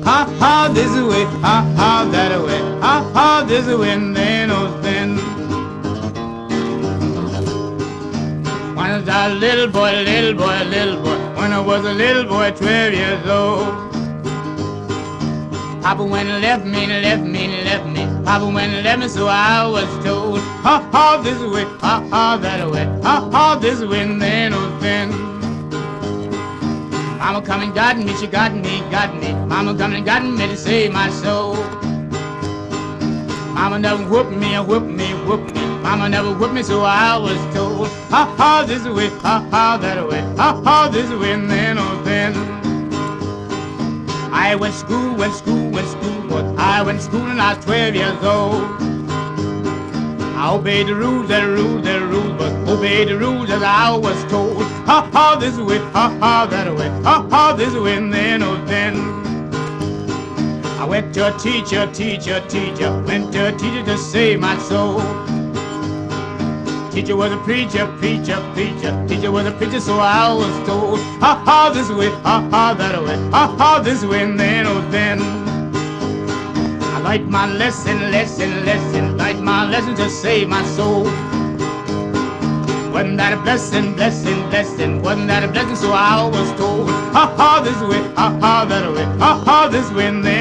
ha ha this way, ha ha that way, ha ha this way, and then oh then. When I was a little boy, little boy, little boy, when I was a little boy, 12 years old. Papa went and left me, left me, left me. Papa went and left me, so I was told. Ha ha this way, ha ha that way, ha ha this way, and then oh then. Mama come and got me, she got me, got me. Mama come and got me to save my soul. Mama never whooped me, whooped me, whooped me. Mama never whooped me, so I was told. Ha ha this way, ha ha that way, ha ha this way, and then oh then. I went school, went school, went school, but I went to school and I was 12 years old. I obeyed the rules, the rules, the rules, but obeyed the rules as I was told. Ha ha this way, ha ha that way, ha ha this way, and then oh then. I went to a teacher, teacher, teacher, went to a teacher to save my soul. Teacher was a preacher, preacher, preacher. Teacher was a preacher, so I was told. Ha ha this way, ha ha that way, ha ha this way, and then oh then. I like my lesson, lesson, lesson, like my lesson to save my soul. Wasn't that a blessing, blessing, blessing? Wasn't that a blessing? So I was told. Ha ha this way, ha ha that way, ha ha this way, and then.